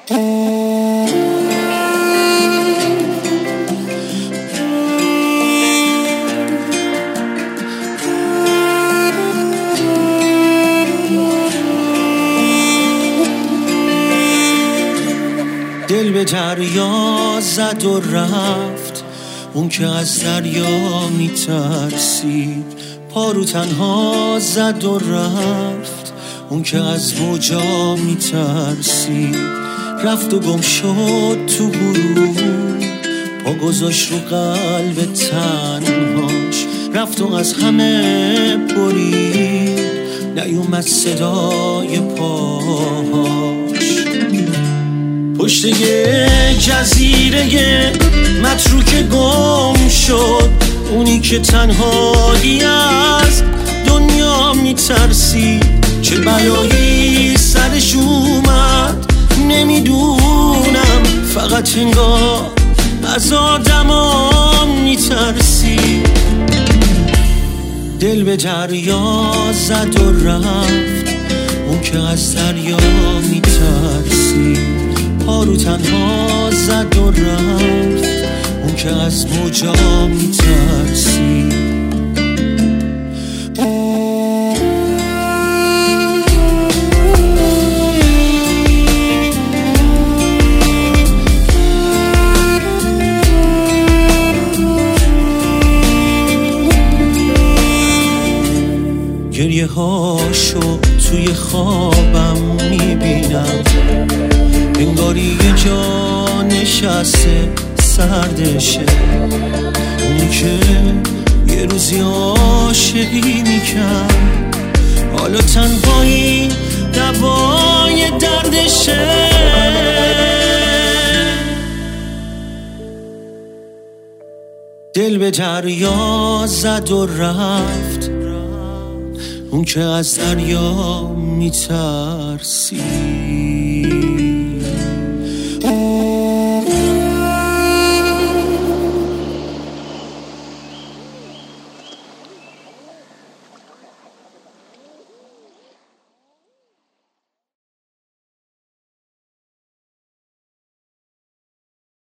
دل به دریا زد و رفت، اون که از دریا میترسید. پارو تنها زد و رفت، اون که از موجا میترسید. رفت و گم شد تو غروب، پا گذاشت رو قلب تنهاش. رفت و از همه برید، نیومد صدای پاهاش. پشت یه جزیره متروکه گم شد، اونی که تنهایی از دنیا میترسی. چه بلایی سرش اومد نمیدونم، فقط انگار از آدمام میترسی. دل به دریا زد و رفت، اون که از دریا میترسی. پارو تنها زد و رفت، اون که از موجا میترسی. گریه هاشو توی خوابم میبینم، انگاری یه جا نشسته سردشه. اونی که یه روزی عاشقی میکرد، حالا تنهایی دوای دردشه. دل به دریا زد و رفت، اون که از دریا میترسی.